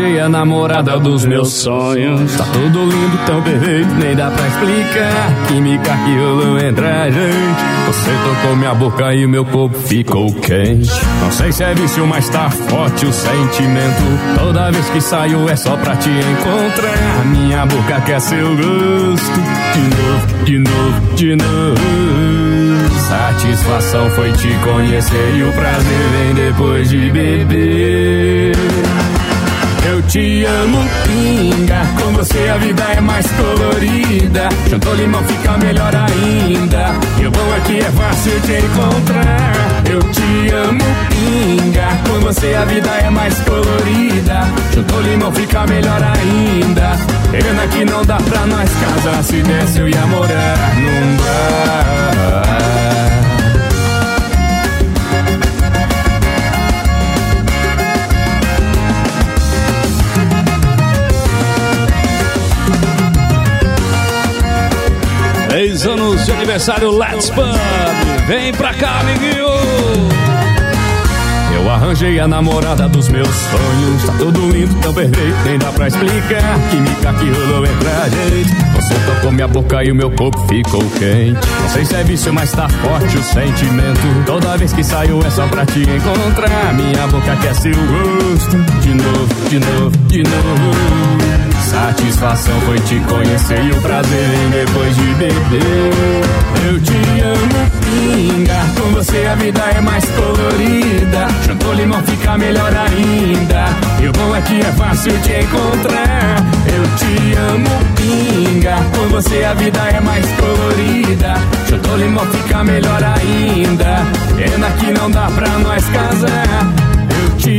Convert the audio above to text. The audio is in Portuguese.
arranjei a namorada dos meus sonhos. Tá tudo lindo, tão perfeito, nem dá pra explicar. Química que rolou entre a gente. Você tocou minha boca e meu corpo ficou quente. Não sei se é vício, mas tá forte o sentimento. Toda vez que saio é só pra te encontrar. Minha boca quer seu gosto. De novo, de novo, de novo. Satisfação foi te conhecer e o prazer vem depois de beber. Eu te amo, pinga. Com você a vida é mais colorida. Juntou limão fica melhor ainda. E o bom é que é fácil te encontrar. Eu te amo, pinga. Com você a vida é mais colorida. Juntou limão fica melhor ainda. Pena que não dá pra nós casar. Se desse eu ia morar num bar. Anos de aniversário Let's Pub. Vem pra cá, amiguinho. Eu arranjei a namorada dos meus sonhos. Tá tudo lindo, tão perfeito, nem dá pra explicar. Química que rolou entre a gente. Você tocou minha boca e o meu corpo ficou quente. Não sei se é vício, mas tá forte o sentimento. Toda vez que saio é só pra te encontrar. Minha boca quer seu gosto. De novo, de novo, de novo. Satisfação foi te conhecer e o prazer vem depois de beber. Eu te amo, pinga. Com você a vida é mais colorida. Juntou limão fica melhor ainda. E o bom é que é fácil te encontrar. Eu te amo, pinga. Com você a vida é mais colorida. Juntou limão fica melhor ainda. Pena que não dá pra nós casar. Eu te